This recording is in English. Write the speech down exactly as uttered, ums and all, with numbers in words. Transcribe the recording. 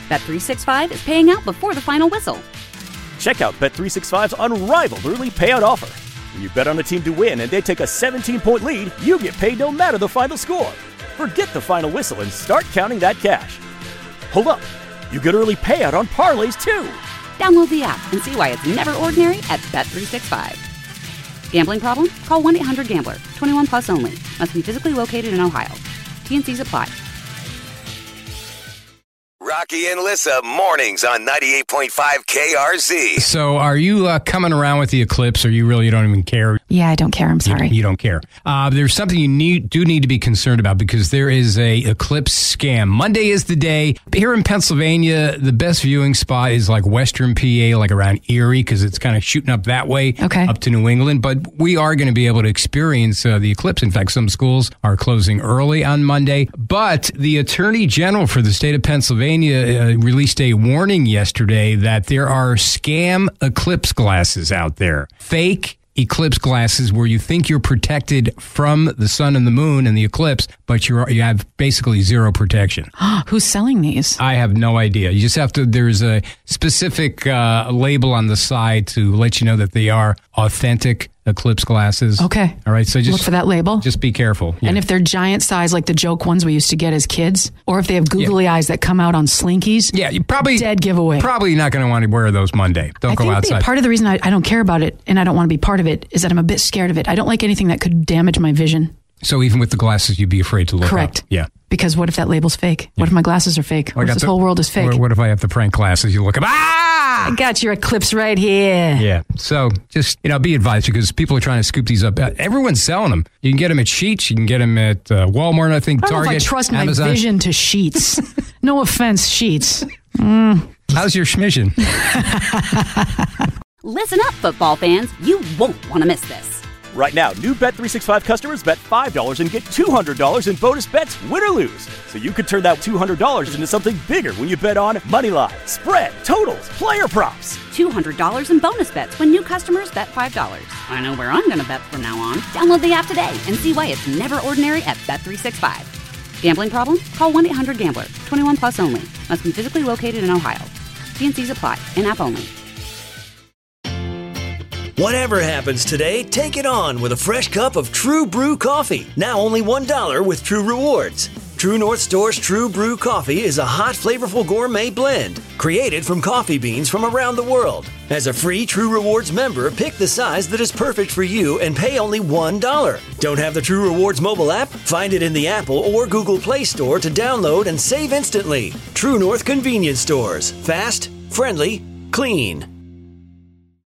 Bet three sixty-five is paying out before the final whistle. Check out Bet three sixty-five's unrivaled early payout offer. When you bet on a team to win and they take a seventeen-point lead, you get paid no matter the final score. Forget the final whistle and start counting that cash. Hold up. You get early payout on parlays, too. Download the app and see why it's never ordinary at Bet three sixty-five. Gambling problem? Call one eight hundred gambler. twenty-one plus only. Must be physically located in Ohio. T N Cs apply. Rocky and Lissa, mornings on ninety-eight point five K R Z. So are you uh, coming around with the eclipse, or you really don't even care? Yeah, I don't care. I'm sorry. You, you don't care. Uh, there's something you need, do need to be concerned about, because there is a eclipse scam. Monday is the day. Here in Pennsylvania, the best viewing spot is like Western P A, like around Erie, because it's kind of shooting up that way, okay, up to New England. But we are going to be able to experience uh, the eclipse. In fact, some schools are closing early on Monday. But the Attorney General for the state of Pennsylvania uh, released a warning yesterday that there are scam eclipse glasses out there. Fake eclipse glasses where you think you're protected from the sun and the moon and the eclipse, but you're, you have basically zero protection. Who's selling these? I have no idea. You just have to, there's a specific uh, label on the side to let you know that they are authentic eclipse glasses. Okay. All right. So just look for that label. Just be careful. Yeah. And if they're giant size, like the joke ones we used to get as kids, or if they have googly yeah. eyes that come out on slinkies, yeah, you probably dead giveaway. Probably not going to want to wear those Monday. Don't I go think outside. The, part of the reason I, I don't care about it and I don't want to be part of it is that I'm a bit scared of it. I don't like anything that could damage my vision. So even with the glasses, you'd be afraid to look Correct. up. Yeah. Because what if that label's fake? Yeah. What if my glasses are fake? What if this the, whole world is fake? What if I have the prank glasses? You look up, ah! I got your eclipse right here. Yeah. So just, you know, be advised, because people are trying to scoop these up. Everyone's selling them. You can get them at Sheetz. You can get them at uh, Walmart, I think, I don't Target, know if I trust Amazon. my vision to Sheetz. No offense, Sheetz. Mm. How's your schmission? Listen up, football fans. You won't want to miss this. Right now, new Bet three sixty-five customers bet five dollars and get two hundred dollars in bonus bets, win or lose. So you could turn that two hundred dollars into something bigger when you bet on money line, spread, totals, player props. two hundred dollars in bonus bets when new customers bet five dollars. I know where I'm going to bet from now on. Download the app today and see why it's never ordinary at Bet three sixty-five. Gambling problem? Call one eight hundred gambler. twenty-one plus only. Must be physically located in Ohio. T N Cs apply. In-app only. Whatever happens today, take it on with a fresh cup of True Brew coffee. Now only one dollar with True Rewards. True North Store's True Brew coffee is a hot, flavorful gourmet blend created from coffee beans from around the world. As a free True Rewards member, pick the size that is perfect for you and pay only one dollar. Don't have the True Rewards mobile app? Find it in the Apple or Google Play Store to download and save instantly. True North Convenience Stores. Fast, friendly, clean.